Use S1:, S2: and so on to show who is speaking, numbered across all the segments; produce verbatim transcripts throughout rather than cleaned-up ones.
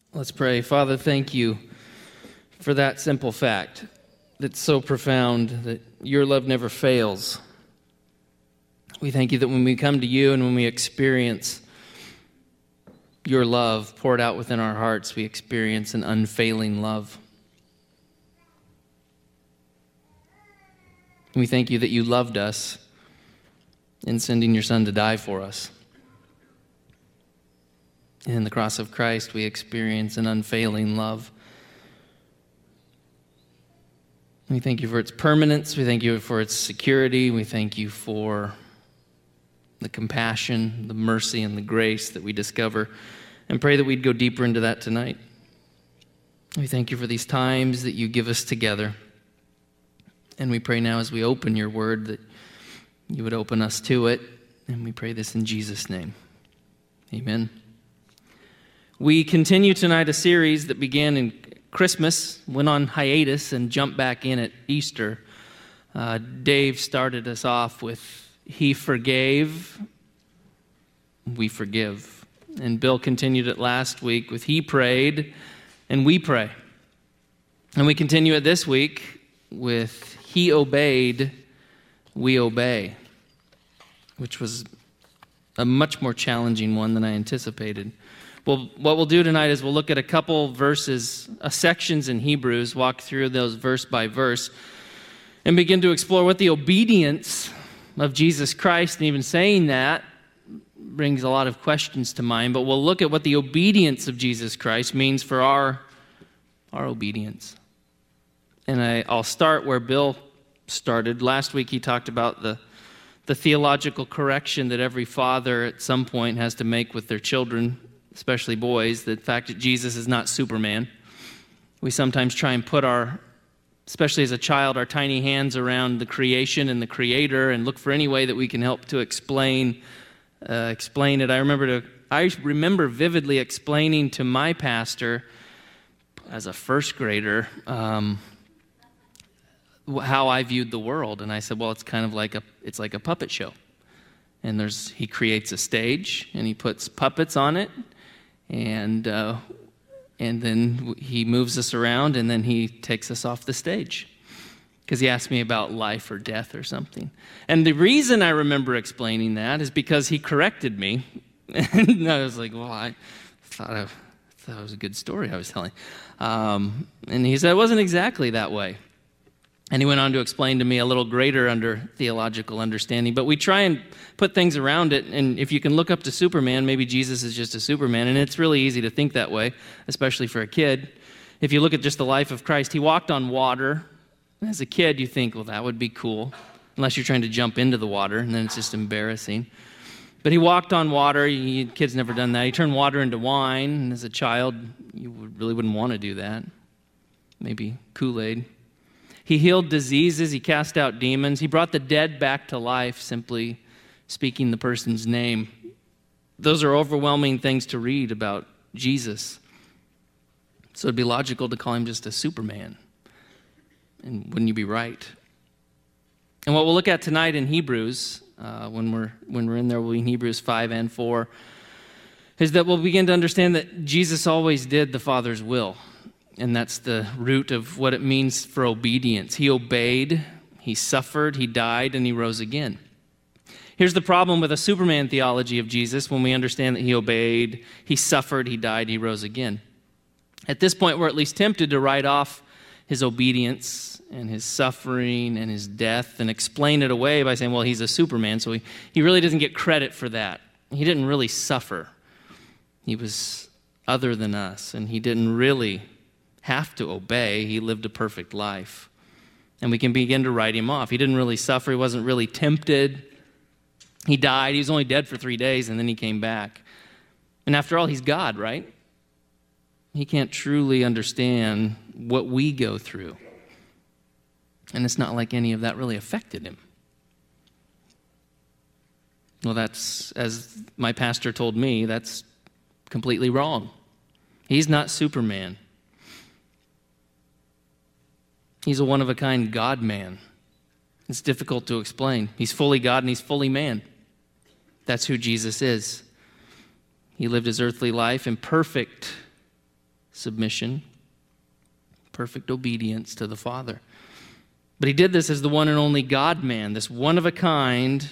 S1: Let's pray. Father, thank you for that simple fact that's so profound, that your love never fails. We thank you that when we come to you and when we experience your love poured out within our hearts, we experience an unfailing love. We thank you that you loved us in sending your Son to die for us. In the cross of Christ, we experience an unfailing love. We thank you for its permanence. We thank you for its security. We thank you for the compassion, the mercy, and the grace that we discover, and pray that we'd go deeper into that tonight. We thank you for these times that you give us together. And we pray now as we open your word that you would open us to it. And we pray this in Jesus' name. Amen. We continue tonight a series that began in Christmas, went on hiatus, and jumped back in at Easter. Uh, Dave started us off with, He forgave, we forgive. And Bill continued it last week with, He prayed, and we pray. And we continue it this week with, He obeyed, we obey, which was a much more challenging one than I anticipated. Well, what we'll do tonight is we'll look at a couple verses, uh, sections in Hebrews, walk through those verse by verse, and begin to explore what the obedience of Jesus Christ, and even saying that brings a lot of questions to mind, but we'll look at what the obedience of Jesus Christ means for our, our obedience. And I, I'll start where Bill started. Last week he talked about the, the theological correction that every father at some point has to make with their children, especially boys, the fact that Jesus is not Superman. We sometimes try and put our, especially as a child, our tiny hands around the creation and the Creator and look for any way that we can help to explain uh, explain it. I remember to I remember vividly explaining to my pastor as a first grader um, how I viewed the world, and I said, "Well, it's kind of like a it's like a puppet show." And there's he creates a stage and he puts puppets on it. And uh, and then he moves us around, and then he takes us off the stage because he asked me about life or death or something. And the reason I remember explaining that is because he corrected me. And I was like, well, I thought, I thought it was a good story I was telling. Um, and he said, it wasn't exactly that way. And he went on to explain to me a little greater under theological understanding. But we try and put things around it. And if you can look up to Superman, maybe Jesus is just a Superman. And it's really easy to think that way, especially for a kid. If you look at just the life of Christ, he walked on water. As a kid, you think, well, that would be cool. Unless you're trying to jump into the water, and then it's just embarrassing. But he walked on water. You, kids never done that. He turned water into wine. And as a child, you really wouldn't want to do that. Maybe Kool-Aid. He healed diseases, he cast out demons, he brought the dead back to life, simply speaking the person's name. Those are overwhelming things to read about Jesus. So it'd be logical to call him just a Superman. And wouldn't you be right? And what we'll look at tonight in Hebrews, uh, when we're when we're in there, we'll be in Hebrews five and four, is that we'll begin to understand that Jesus always did the Father's will. And that's the root of what it means for obedience. He obeyed, he suffered, he died, and he rose again. Here's the problem with a Superman theology of Jesus when we understand that he obeyed, he suffered, he died, he rose again. At this point, we're at least tempted to write off his obedience and his suffering and his death and explain it away by saying, well, he's a Superman, so he, he really doesn't get credit for that. He didn't really suffer. He was other than us, and he didn't really have to obey. He lived a perfect life. And we can begin to write him off. He didn't really suffer. He wasn't really tempted. He died. He was only dead for three days, and then he came back. And after all, he's God, right? He can't truly understand what we go through. And it's not like any of that really affected him. Well, that's, as my pastor told me, that's completely wrong. He's not Superman. He's a one-of-a-kind God-man. It's difficult to explain. He's fully God and he's fully man. That's who Jesus is. He lived his earthly life in perfect submission, perfect obedience to the Father. But he did this as the one and only God-man, this one-of-a-kind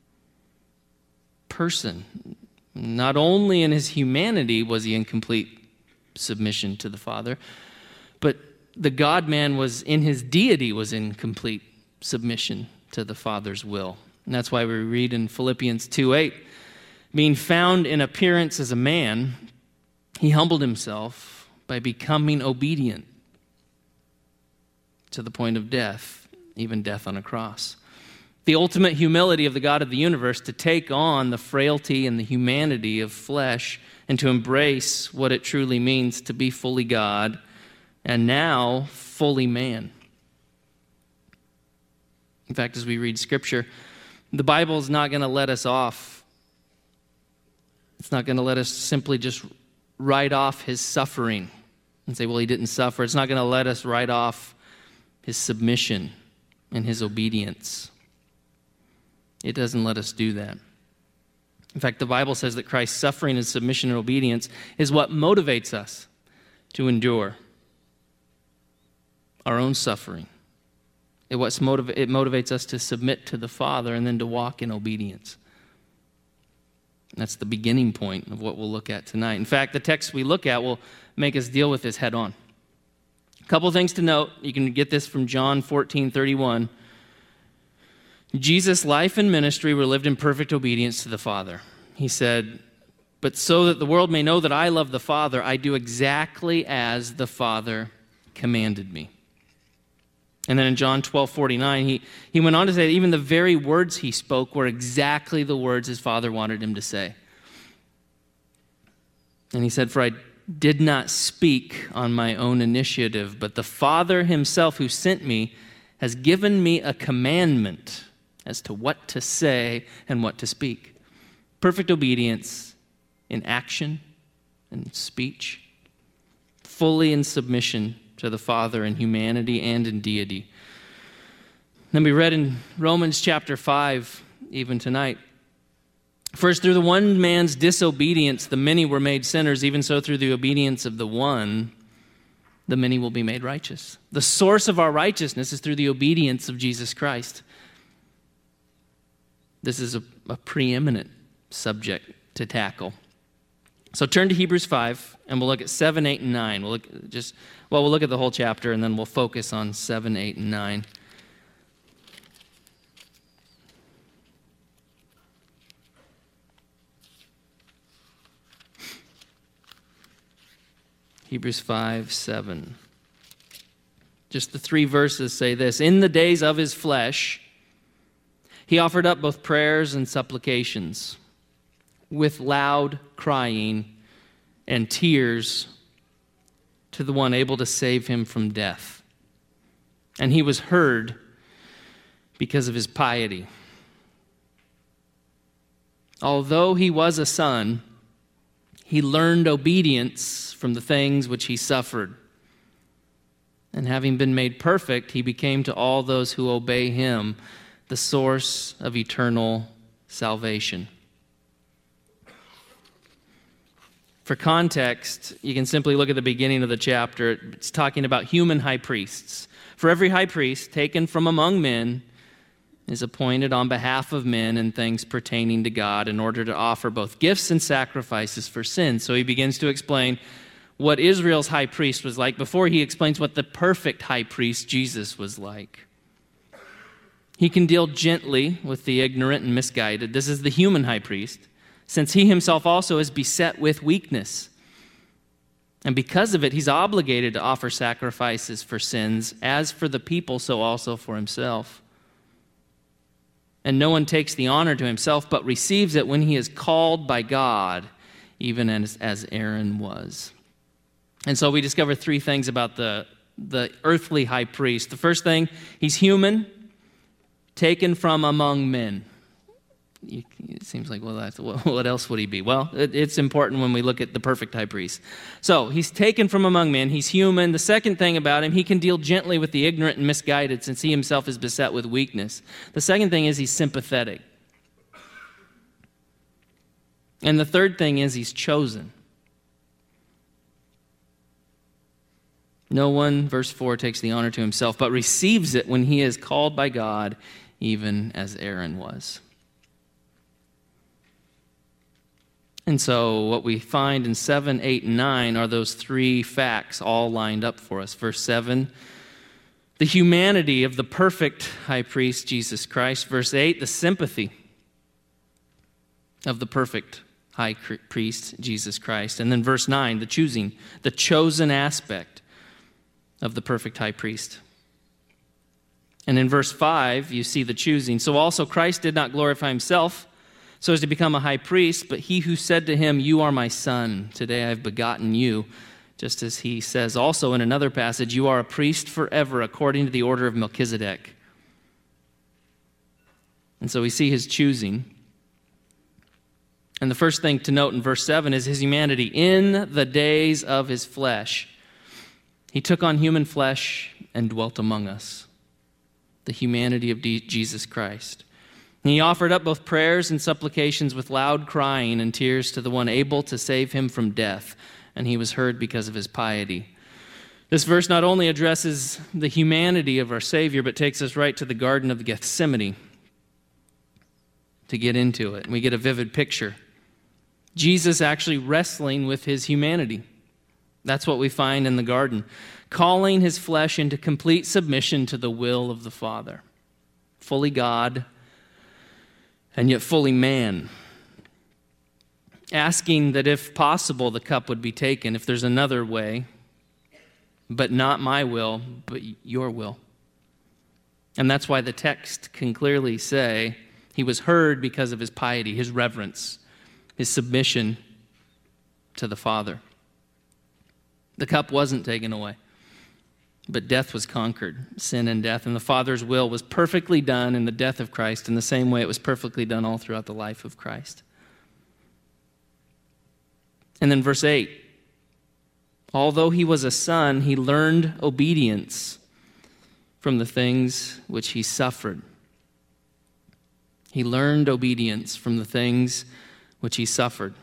S1: person. Not only in his humanity was he in complete submission to the Father, but the God-man was in his deity was in complete submission to the Father's will. And that's why we read in Philippians two eight, being found in appearance as a man, he humbled himself by becoming obedient to the point of death, even death on a cross. The ultimate humility of the God of the universe to take on the frailty and the humanity of flesh and to embrace what it truly means to be fully God and now fully man. In fact, as we read Scripture, the Bible is not going to let us off. It's not going to let us simply just write off his suffering and say, well, he didn't suffer. It's not going to let us write off his submission and his obedience. It doesn't let us do that. In fact, the Bible says that Christ's suffering and submission and obedience is what motivates us to endure our own suffering. It, what's motiv- it motivates us to submit to the Father and then to walk in obedience. That's the beginning point of what we'll look at tonight. In fact, the text we look at will make us deal with this head on. A couple things to note. You can get this from John fourteen thirty-one. Jesus' life and ministry were lived in perfect obedience to the Father. He said, but so that the world may know that I love the Father, I do exactly as the Father commanded me. And then in John twelve forty-nine, he, he went on to say that even the very words he spoke were exactly the words his Father wanted him to say. And he said, for I did not speak on my own initiative, but the Father himself who sent me has given me a commandment as to what to say and what to speak. Perfect obedience in action and speech, fully in submission to the Father in humanity and in deity. Then we read in Romans chapter five, even tonight, first, through the one man's disobedience, the many were made sinners. Even so, through the obedience of the one, the many will be made righteous. The source of our righteousness is through the obedience of Jesus Christ. This is a, a preeminent subject to tackle. So turn to Hebrews five, and we'll look at seven, eight, and nine. We'll look just well, we'll look at the whole chapter, and then we'll focus on seven, eight, and nine. Hebrews five, seven. Just the three verses say this. In the days of his flesh, he offered up both prayers and supplications with loud crying and tears to the one able to save him from death. And he was heard because of his piety. Although he was a son, he learned obedience from the things which he suffered. And having been made perfect, he became to all those who obey him the source of eternal salvation. For context, you can simply look at the beginning of the chapter. It's talking about human high priests. For every high priest taken from among men is appointed on behalf of men in things pertaining to God in order to offer both gifts and sacrifices for sin. So he begins to explain what Israel's high priest was like before he explains what the perfect high priest, Jesus, was like. He can deal gently with the ignorant and misguided. This is the human high priest, since he himself also is beset with weakness. And because of it, he's obligated to offer sacrifices for sins, as for the people, so also for himself. And no one takes the honor to himself, but receives it when he is called by God, even as, as Aaron was. And so we discover three things about the, the earthly high priest. The first thing, he's human, taken from among men. It seems like, well, that's, what else would he be? Well, it, it's important when we look at the perfect high priest. So he's taken from among men. He's human. The second thing about him, he can deal gently with the ignorant and misguided since he himself is beset with weakness. The second thing is he's sympathetic. And the third thing is he's chosen. No one, verse four, takes the honor to himself, but receives it when he is called by God, even as Aaron was. And so what we find in seven, eight, and nine are those three facts all lined up for us. Verse seven, the humanity of the perfect high priest, Jesus Christ. Verse eight, the sympathy of the perfect high priest, Jesus Christ. And then verse nine, the choosing, the chosen aspect of the perfect high priest. And in verse five, you see the choosing. So also Christ did not glorify himself so as to become a high priest, but he who said to him, "You are my son, today I have begotten you," just as he says also in another passage, "You are a priest forever according to the order of Melchizedek." And so we see his choosing. And the first thing to note in verse seven is his humanity. In the days of his flesh, he took on human flesh and dwelt among us. The humanity of Jesus Christ. And he offered up both prayers and supplications with loud crying and tears to the one able to save him from death, and he was heard because of his piety. This verse not only addresses the humanity of our Savior, but takes us right to the Garden of Gethsemane to get into it. And we get a vivid picture. Jesus actually wrestling with his humanity. That's what we find in the garden. Calling his flesh into complete submission to the will of the Father. Fully God, and yet fully man. Asking that if possible, the cup would be taken, if there's another way, but not my will, but your will. And that's why the text can clearly say he was heard because of his piety, his reverence, his submission to the Father. The cup wasn't taken away, but death was conquered, sin and death, and the Father's will was perfectly done in the death of Christ in the same way it was perfectly done all throughout the life of Christ. And then verse eight, although he was a son, he learned obedience from the things which he suffered. He learned obedience from the things which he suffered.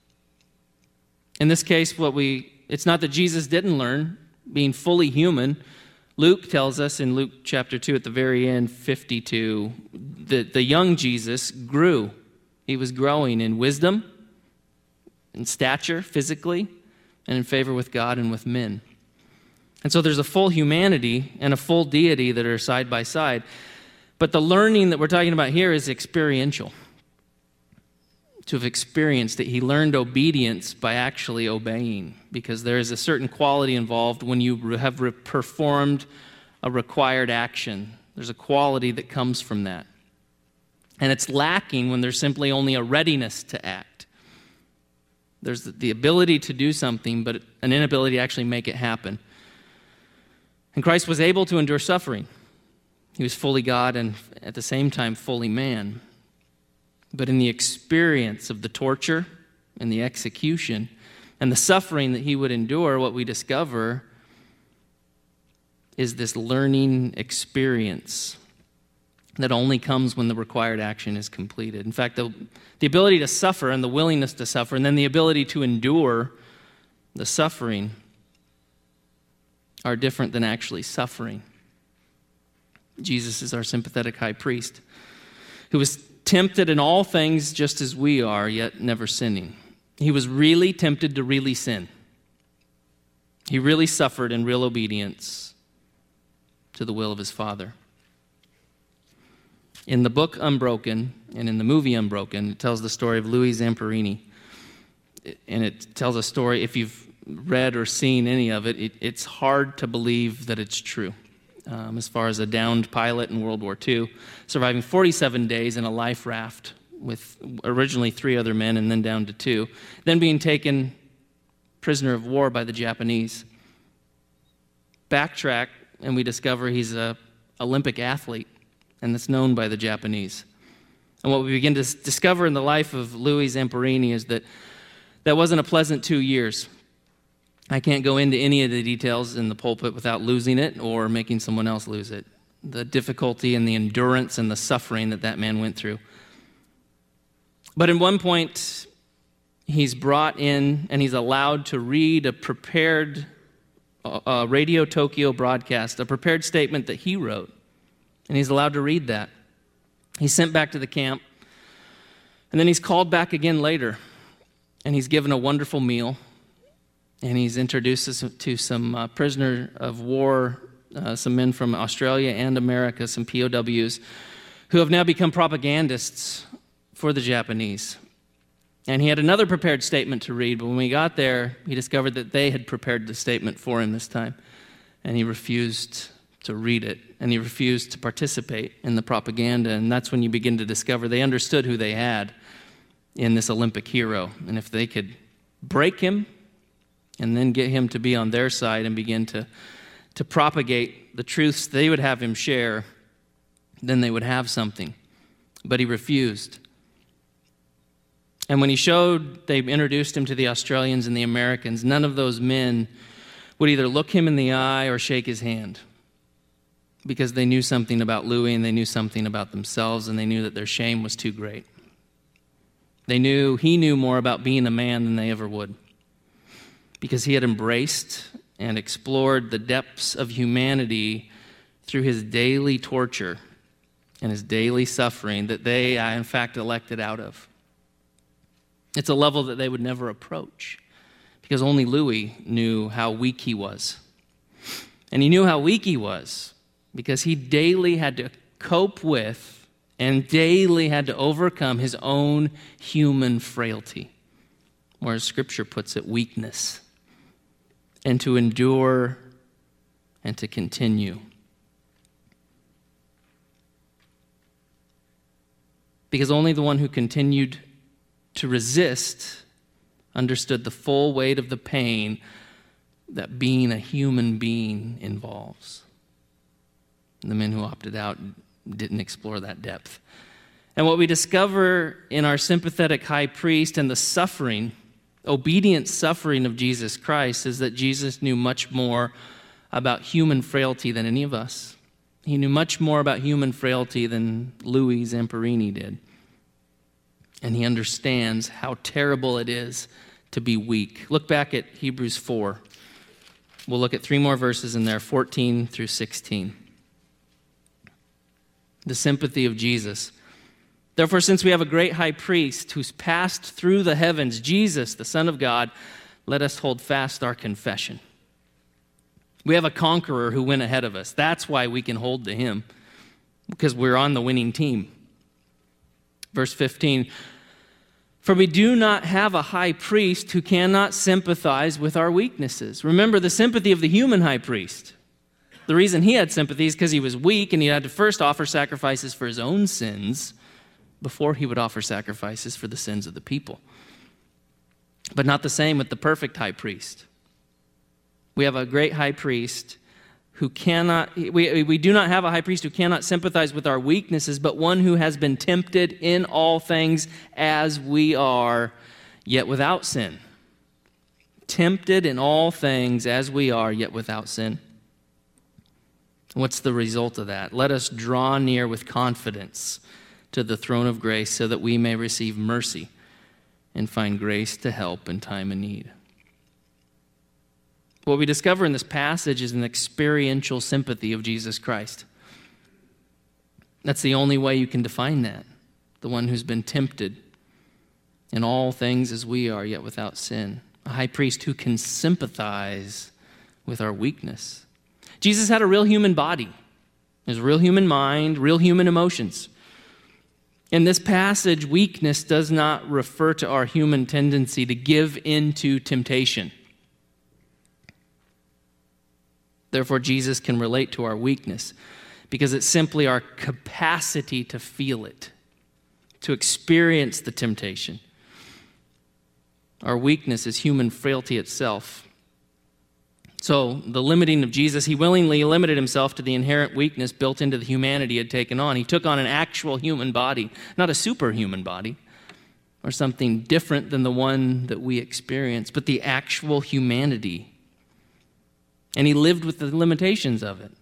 S1: In this case, what we it's not that Jesus didn't learn, being fully human. Luke tells us in Luke chapter two at the very end, fifty-two, that the young Jesus grew. He was growing in wisdom, in stature, physically, and in favor with God and with men. And so there's a full humanity and a full deity that are side by side. But the learning that we're talking about here is experiential. To have experienced it, he learned obedience by actually obeying, because there is a certain quality involved when you have re- performed a required action. There's a quality that comes from that. And it's lacking when there's simply only a readiness to act. There's the ability to do something, but an inability to actually make it happen. And Christ was able to endure suffering. He was fully God and at the same time fully man. But in the experience of the torture and the execution and the suffering that he would endure, what we discover is this learning experience that only comes when the required action is completed. In fact, the, the ability to suffer and the willingness to suffer, and then the ability to endure the suffering are different than actually suffering. Jesus is our sympathetic high priest who was tempted in all things just as we are, yet never sinning. He was really tempted to really sin. He really suffered in real obedience to the will of his Father. In the book Unbroken and in the movie Unbroken, it tells the story of Louis Zamperini. And it tells a story, if you've read or seen any of it, it it's hard to believe that it's true. Um, as far as a downed pilot in World War Two, surviving forty-seven days in a life raft with originally three other men and then down to two, then being taken prisoner of war by the Japanese. Backtrack, and we discover he's an Olympic athlete, and that's known by the Japanese. And what we begin to discover in the life of Louis Zamperini is that that wasn't a pleasant two years. I can't go into any of the details in the pulpit without losing it or making someone else lose it. The difficulty and the endurance and the suffering that that man went through. But at one point, he's brought in and he's allowed to read a prepared a, a Radio Tokyo broadcast, a prepared statement that he wrote, and he's allowed to read that. He's sent back to the camp, and then he's called back again later, and he's given a wonderful meal, and he's introduced us to some uh, prisoner of war, uh, some men from Australia and America, some P O Ws, who have now become propagandists for the Japanese. And he had another prepared statement to read, but when we got there, he discovered that they had prepared the statement for him this time, and he refused to read it, and he refused to participate in the propaganda, and that's when you begin to discover they understood who they had in this Olympic hero, and if they could break him and then get him to be on their side and begin to, to propagate the truths they would have him share, then they would have something. But he refused. And when he showed, they introduced him to the Australians and the Americans, none of those men would either look him in the eye or shake his hand, because they knew something about Louis and they knew something about themselves, and they knew that their shame was too great. They knew, he knew more about being a man than they ever would, because he had embraced and explored the depths of humanity through his daily torture and his daily suffering that they, in fact, elected out of. It's a level that they would never approach, because only Louis knew how weak he was. And he knew how weak he was because he daily had to cope with and daily had to overcome his own human frailty, or as Scripture puts it, weakness, and to endure and to continue. Because only the one who continued to resist understood the full weight of the pain that being a human being involves. The men who opted out didn't explore that depth. And what we discover in our sympathetic high priest and the suffering, obedient suffering of Jesus Christ, is that Jesus knew much more about human frailty than any of us. He knew much more about human frailty than Louis Zamperini did. And he understands how terrible it is to be weak. Look back at Hebrews four. We'll look at three more verses in there, fourteen through sixteen. The sympathy of Jesus. Therefore, since we have a great high priest who's passed through the heavens, Jesus, the Son of God, let us hold fast our confession. We have a conqueror who went ahead of us. That's why we can hold to him, because we're on the winning team. Verse fifteen, for we do not have a high priest who cannot sympathize with our weaknesses. Remember the sympathy of the human high priest. The reason he had sympathy is because he was weak and he had to first offer sacrifices for his own sins before he would offer sacrifices for the sins of the people. But not the same with the perfect high priest. We have a great high priest who cannot, we, we do not have a high priest who cannot sympathize with our weaknesses, but one who has been tempted in all things as we are, yet without sin. Tempted in all things as we are, yet without sin. What's the result of that? Let us draw near with confidence to the throne of grace so that we may receive mercy and find grace to help in time of need. What we discover in this passage is an experiential sympathy of Jesus Christ. That's the only way you can define that. The one who's been tempted in all things as we are, yet without sin. A high priest who can sympathize with our weakness. Jesus had a real human body. There's a real human mind, real human emotions. In this passage, weakness does not refer to our human tendency to give into temptation. Therefore, Jesus can relate to our weakness because it's simply our capacity to feel it, to experience the temptation. Our weakness is human frailty itself. So, the limiting of Jesus, he willingly limited himself to the inherent weakness built into the humanity he had taken on. He took on an actual human body, not a superhuman body, or something different than the one that we experience, but the actual humanity. And he lived with the limitations of it.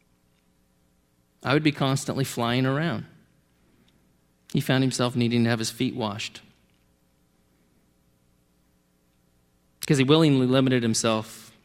S1: I would be constantly flying around. He found himself needing to have his feet washed. Because he willingly limited himself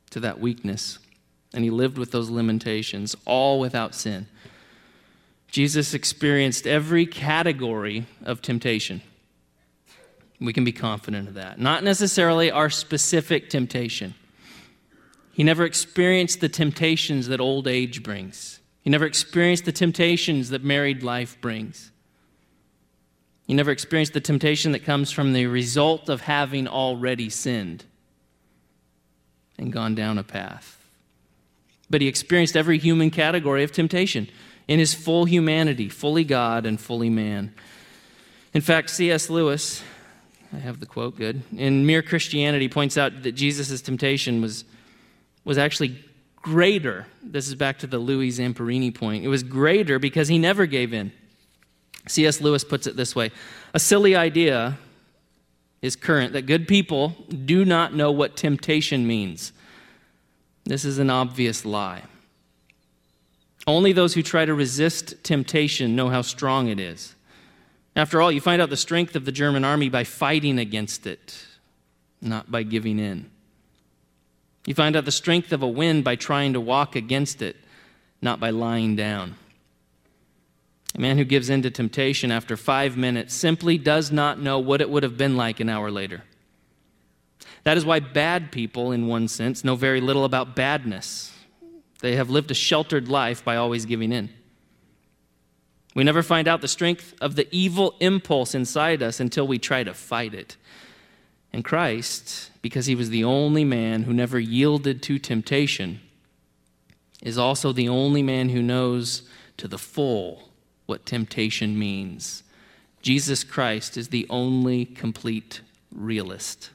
S1: to that weakness, and he lived with those limitations, all without sin. Jesus experienced every category of temptation. We can be confident of that. Not necessarily our specific temptation. He never experienced the temptations that old age brings. He never experienced the temptations that married life brings. He never experienced the temptation that comes from the result of having already sinned and gone down a path. But he experienced every human category of temptation in his full humanity, fully God and fully man. In fact, C S Lewis, I have the quote, good, in Mere Christianity points out that Jesus' temptation was, was actually greater. This is back to the Louis Zamperini point. It was greater because he never gave in. C S Lewis puts it this way: a silly idea is current that good people do not know what temptation means. This is an obvious lie. Only those who try to resist temptation know how strong it is. After all, you find out the strength of the German army by fighting against it, not by giving in. You find out the strength of a wind by trying to walk against it, not by lying down. A man who gives in to temptation after five minutes simply does not know what it would have been like an hour later. That is why bad people, in one sense, know very little about badness. They have lived a sheltered life by always giving in. We never find out the strength of the evil impulse inside us until we try to fight it. And Christ, because he was the only man who never yielded to temptation, is also the only man who knows to the full what temptation means. Jesus Christ is the only complete realist.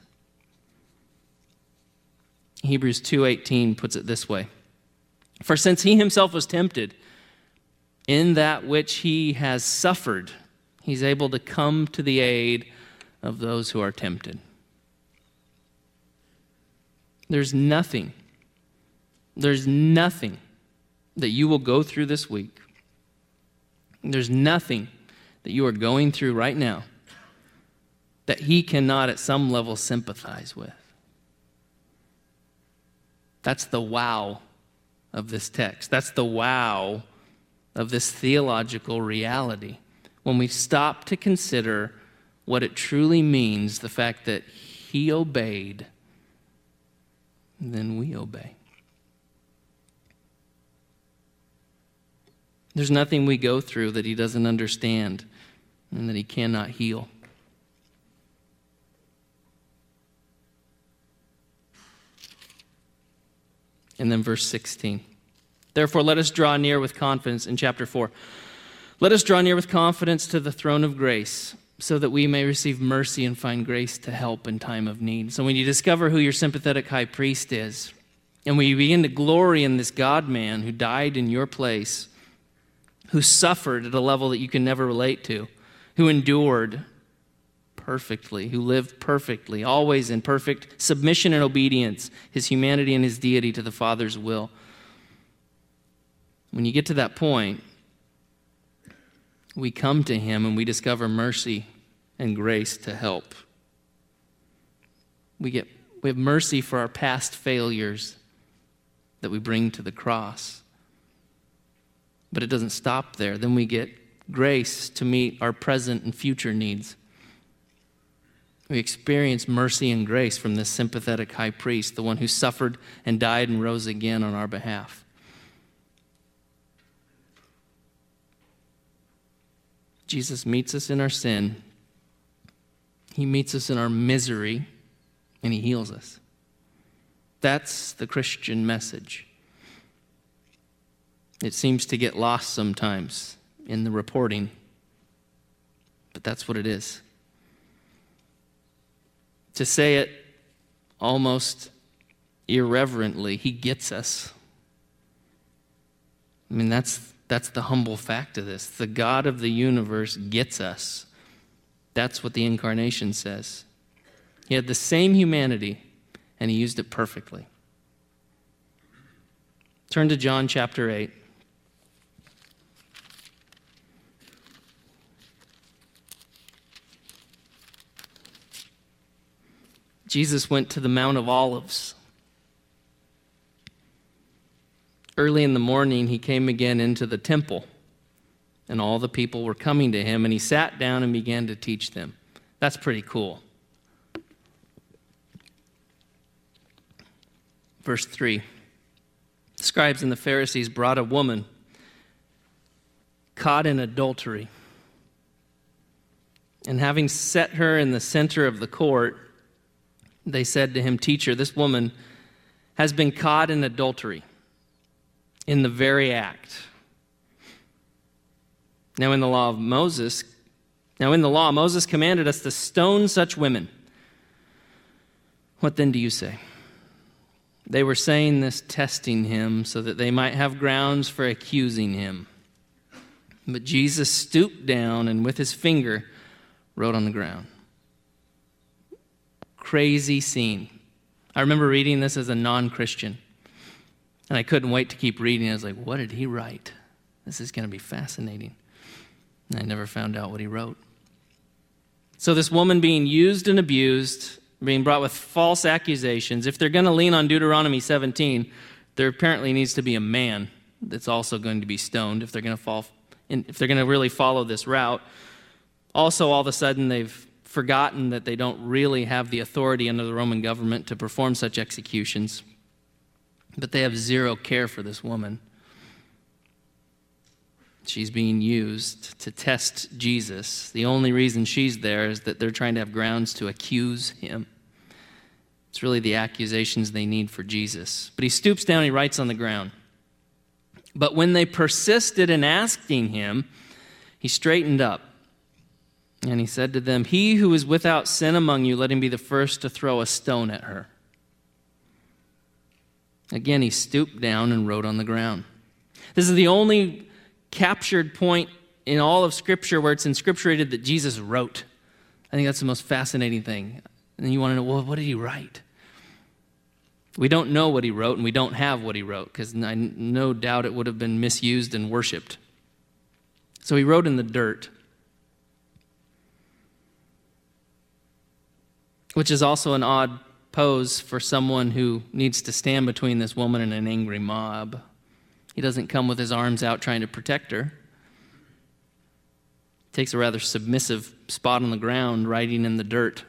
S1: Hebrews two eighteen puts it this way: for since he himself was tempted in that which he has suffered, he's able to come to the aid of those who are tempted. There's nothing, there's nothing that you will go through this week. There's nothing that you are going through right now that he cannot at some level sympathize with. That's the wow of this text. That's the wow of this theological reality. When we stop to consider what it truly means, the fact that he obeyed, then we obey. There's nothing we go through that he doesn't understand and that he cannot heal. And then verse sixteen. Therefore, let us draw near with confidence, in chapter four. Let us draw near with confidence to the throne of grace, so that we may receive mercy and find grace to help in time of need. So when you discover who your sympathetic high priest is, and when you begin to glory in this God-man who died in your place, who suffered at a level that you can never relate to, who endured perfectly, who lived perfectly, always in perfect submission and obedience, his humanity and his deity to the Father's will. When you get to that point, we come to him and we discover mercy and grace to help. We get we have mercy for our past failures that we bring to the cross. But it doesn't stop there. Then we get grace to meet our present and future needs. We experience mercy and grace from this sympathetic high priest, the one who suffered and died and rose again on our behalf. Jesus meets us in our sin. He meets us in our misery, and he heals us. That's the Christian message. It seems to get lost sometimes in the reporting, but that's what it is. To say it almost irreverently, he gets us. I mean, that's that's the humble fact of this. The God of the universe gets us. That's what the incarnation says. He had the same humanity, and he used it perfectly. Turn to John chapter eight. Jesus went to the Mount of Olives. Early in the morning, he came again into the temple, and all the people were coming to him, and he sat down and began to teach them. That's pretty cool. Verse three. The scribes and the Pharisees brought a woman caught in adultery. And having set her in the center of the court, they said to him, "Teacher, this woman has been caught in adultery, in the very act." Now in the law of Moses, now in the law, Moses commanded us to stone such women. What then do you say? They were saying this, testing him, so that they might have grounds for accusing him. But Jesus stooped down and with his finger wrote on the ground. Crazy scene. I remember reading this as a non-Christian, and I couldn't wait to keep reading. I was like, what did he write? This is going to be fascinating. And I never found out what he wrote. So this woman being used and abused, being brought with false accusations, if they're going to lean on Deuteronomy seventeen, there apparently needs to be a man that's also going to be stoned if they're going to fall, if they're going to really follow this route. Also, all of a sudden, they've forgotten that they don't really have the authority under the Roman government to perform such executions. But they have zero care for this woman. She's being used to test Jesus. The only reason she's there is that they're trying to have grounds to accuse him. It's really the accusations they need for Jesus. But he stoops down, he writes on the ground. But when they persisted in asking him, he straightened up. And he said to them, "He who is without sin among you, let him be the first to throw a stone at her." Again, he stooped down and wrote on the ground. This is the only captured point in all of Scripture where it's inscripturated that Jesus wrote. I think that's the most fascinating thing. And you want to know, well, what did he write? We don't know what he wrote, and we don't have what he wrote, because I no doubt it would have been misused and worshipped. So he wrote in the dirt, which is also an odd pose for someone who needs to stand between this woman and an angry mob. He doesn't come with his arms out trying to protect her. He takes a rather submissive spot on the ground, writing in the dirt.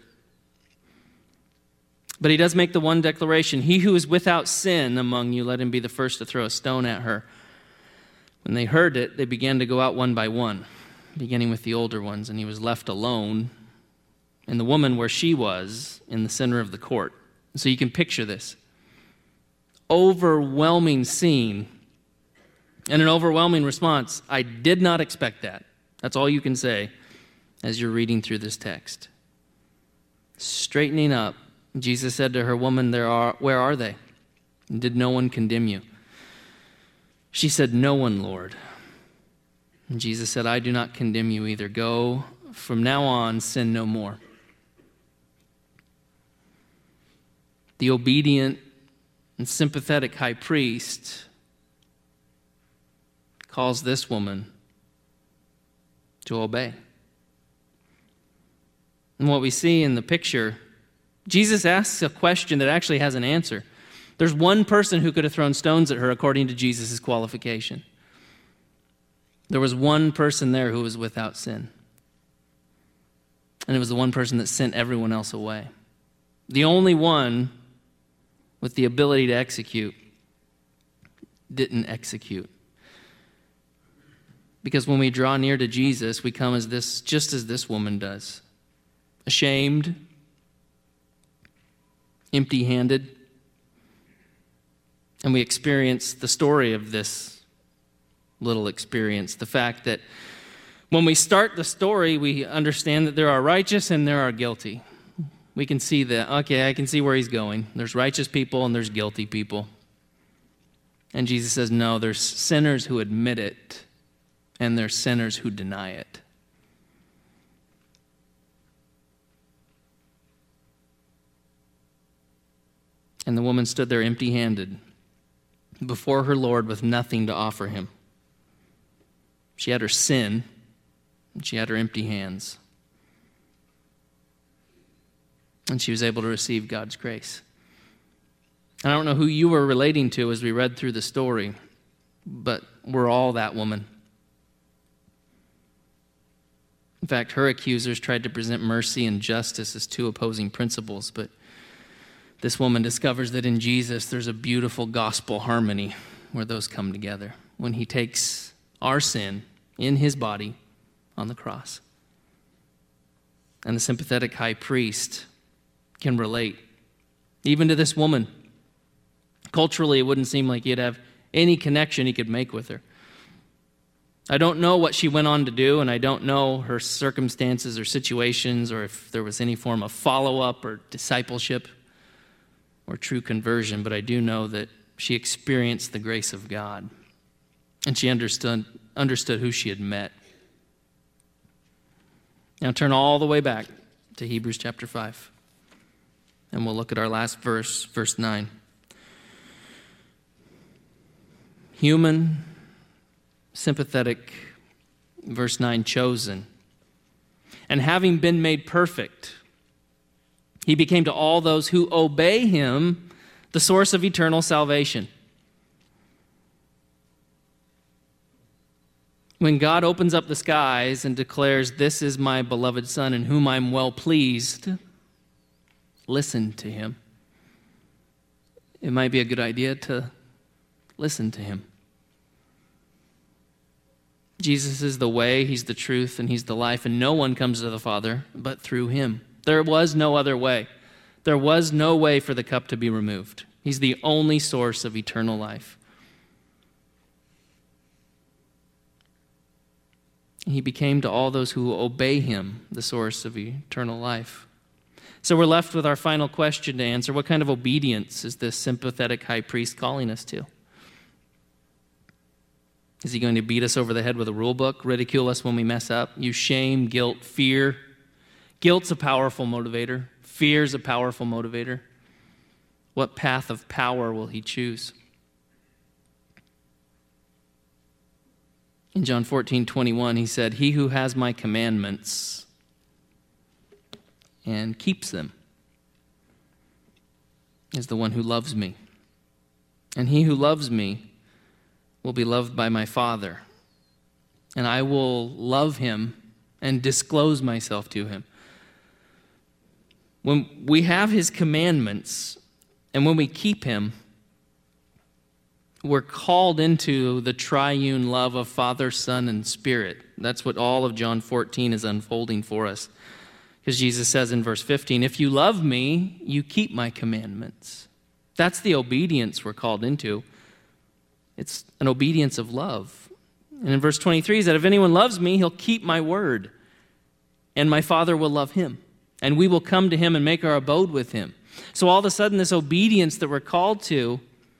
S1: But he does make the one declaration, "He who is without sin among you, let him be the first to throw a stone at her." When they heard it, they began to go out one by one, beginning with the older ones, and he was left alone, and the woman where she was, in the center of the court. So you can picture this. Overwhelming scene and an overwhelming response. I did not expect that. That's all you can say as you're reading through this text. Straightening up, Jesus said to her, "Woman, there are, where are they? And did no one condemn you?" She said, "No one, Lord." And Jesus said, "I do not condemn you either. Go, from now on, sin no more." The obedient and sympathetic high priest calls this woman to obey. And what we see in the picture, Jesus asks a question that actually has an answer. There's one person who could have thrown stones at her according to Jesus' qualification. There was one person there who was without sin. And it was the one person that sent everyone else away. The only one with the ability to execute didn't execute. Because when we draw near to Jesus, we come as this, just as this woman does. Ashamed, empty-handed, and we experience the story of this little experience. The fact that when we start the story, we understand that there are righteous and there are guilty. We can see that, okay, I can see where he's going. There's righteous people and there's guilty people. And Jesus says, no, there's sinners who admit it and there's sinners who deny it. And the woman stood there empty-handed before her Lord with nothing to offer him. She had her sin, and she had her empty hands. And she was able to receive God's grace. And I don't know who you were relating to as we read through the story, but we're all that woman. In fact, her accusers tried to present mercy and justice as two opposing principles, but this woman discovers that in Jesus there's a beautiful gospel harmony where those come together when he takes our sin in his body on the cross. And the sympathetic high priest can relate even to this woman. Culturally, it wouldn't seem like he'd have any connection he could make with her. I don't know what she went on to do, and I don't know her circumstances or situations, or if there was any form of follow-up or discipleship or true conversion, but I do know that she experienced the grace of God, and she understood, understood who she had met. Now turn all the way back to Hebrews chapter five, and we'll look at our last verse, verse nine. Human, sympathetic, verse nine, chosen. And having been made perfect, he became to all those who obey him the source of eternal salvation. When God opens up the skies and declares, "This is my beloved Son in whom I'm well pleased," listen to him. It might be a good idea to listen to him. Jesus is the way, he's the truth, and he's the life, and no one comes to the Father but through him. There was no other way. There was no way for the cup to be removed. He's the only source of eternal life. He became to all those who obey him the source of eternal life. So we're left with our final question to answer. What kind of obedience is this sympathetic high priest calling us to? Is he going to beat us over the head with a rule book, ridicule us when we mess up, use shame, guilt, fear? Guilt's a powerful motivator. Fear's a powerful motivator. What path of power will he choose? In John fourteen twenty-one, he said, "He who has my commandments and keeps them is the one who loves me. And he who loves me will be loved by my Father, and I will love him and disclose myself to him." When we have his commandments and when we keep him, we're called into the triune love of Father, Son, and Spirit. That's what all of John fourteen is unfolding for us. Because Jesus says in verse fifteen, "If you love me, you keep my commandments." That's the obedience we're called into. It's an obedience of love. And in verse twenty-three, he said, "If anyone loves me, he'll keep my word, and my Father will love him, and we will come to him and make our abode with him." So all of a sudden, this obedience that we're called to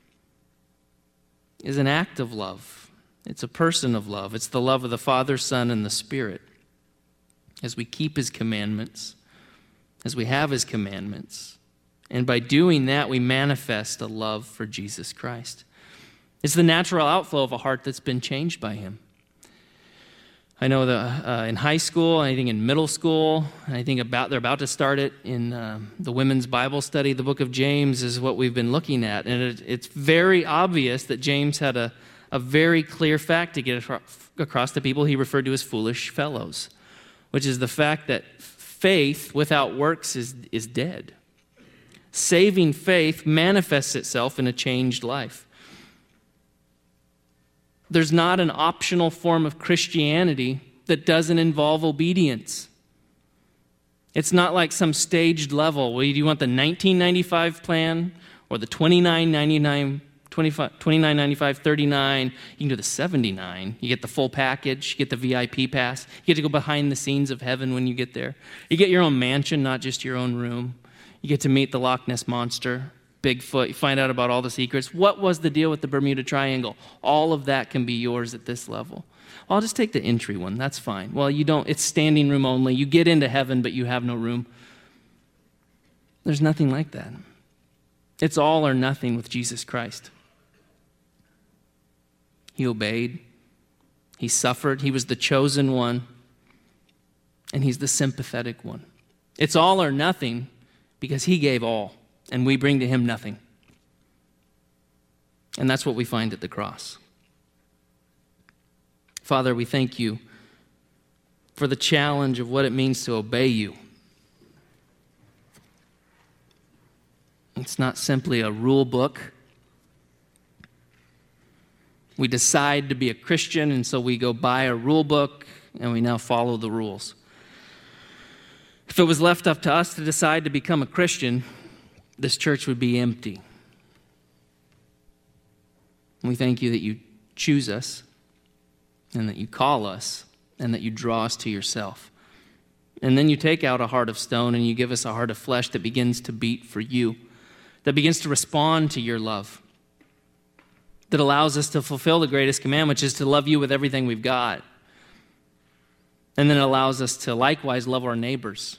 S1: is an act of love. It's a person of love. It's the love of the Father, Son, and the Spirit. As we keep his commandments, as we have his commandments, and by doing that, we manifest a love for Jesus Christ. It's the natural outflow of a heart that's been changed by him. I know that uh, in high school, I think in middle school, I think about they're about to start it in uh, the women's Bible study. The book of James is what we've been looking at. And it, it's very obvious that James had a, a very clear fact to get across to people he referred to as foolish fellows, which is the fact that faith without works is, is dead. Saving faith manifests itself in a changed life. There's not an optional form of Christianity that doesn't involve obedience. It's not like some staged level. Well, do you want the nineteen ninety-five plan or the twenty-nine ninety-nine, twenty-nine ninety-five, thirty-nine? You can do the seventy-nine. You get the full package. You get the V I P pass. You get to go behind the scenes of heaven when you get there. You get your own mansion, not just your own room. You get to meet the Loch Ness Monster, Bigfoot. You find out about all the secrets. What was the deal with the Bermuda Triangle? All of that can be yours at this level. Well, I'll just take the entry one. That's fine. Well, you don't. It's standing room only. You get into heaven, but you have no room. There's nothing like that. It's all or nothing with Jesus Christ. He obeyed. He suffered. He was the chosen one. And he's the sympathetic one. It's all or nothing because he gave all. And we bring to him nothing. And that's what we find at the cross. Father, we thank you for the challenge of what it means to obey you. It's not simply a rule book. We decide to be a Christian, and so we go buy a rule book, and we now follow the rules. If it was left up to us to decide to become a Christian, this church would be empty. We thank you that you choose us, and that you call us, and that you draw us to yourself. And then you take out a heart of stone, and you give us a heart of flesh that begins to beat for you, that begins to respond to your love, that allows us to fulfill the greatest command, which is to love you with everything we've got. And then it allows us to likewise love our neighbors.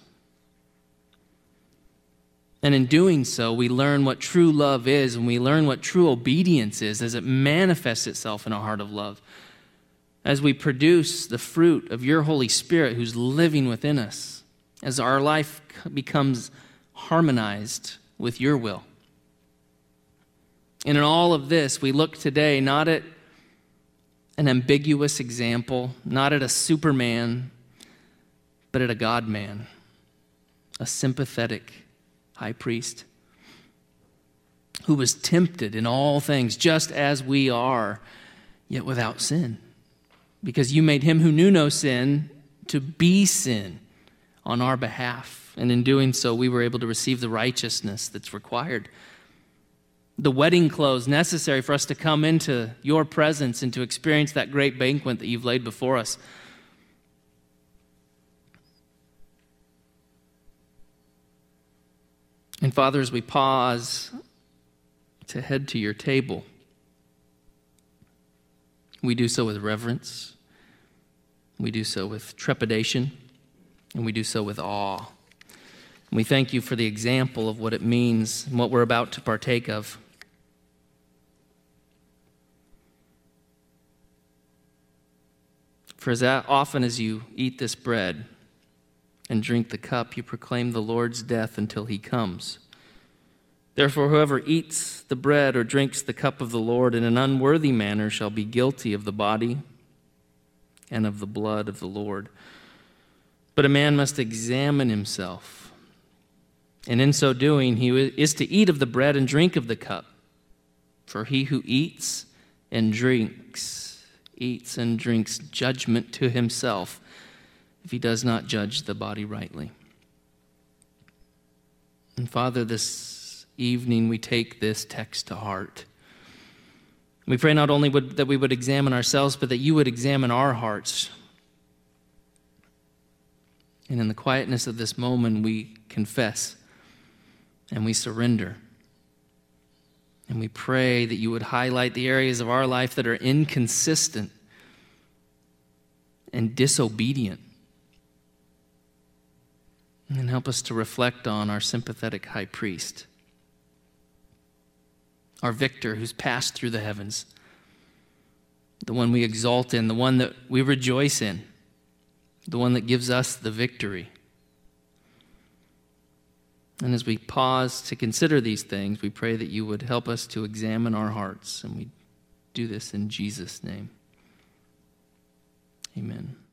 S1: And in doing so, we learn what true love is, and we learn what true obedience is as it manifests itself in a heart of love. As we produce the fruit of your Holy Spirit who's living within us, as our life becomes harmonized with your will. And in all of this, we look today not at an ambiguous example, not at a Superman, but at a God-man, a sympathetic high priest who was tempted in all things just as we are, yet without sin. Because you made him who knew no sin to be sin on our behalf. And in doing so, we were able to receive the righteousness that's required. The wedding clothes necessary for us to come into your presence and to experience that great banquet that you've laid before us. And Father, as we pause to head to your table, we do so with reverence, we do so with trepidation, and we do so with awe. And we thank you for the example of what it means and what we're about to partake of. For as often as you eat this bread and drink the cup, you proclaim the Lord's death until he comes. Therefore, whoever eats the bread or drinks the cup of the Lord in an unworthy manner shall be guilty of the body and of the blood of the Lord. But a man must examine himself, and in so doing, he is to eat of the bread and drink of the cup. For he who eats and drinks eats and drinks judgment to himself if he does not judge the body rightly. And Father, this evening we take this text to heart. We pray not only would, that we would examine ourselves, but that you would examine our hearts. And in the quietness of this moment, we confess and we surrender. And we pray that you would highlight the areas of our life that are inconsistent and disobedient. And help us to reflect on our sympathetic high priest, our victor who's passed through the heavens, the one we exalt in, the one that we rejoice in, the one that gives us the victory. And as we pause to consider these things, we pray that you would help us to examine our hearts. And we do this in Jesus' name. Amen.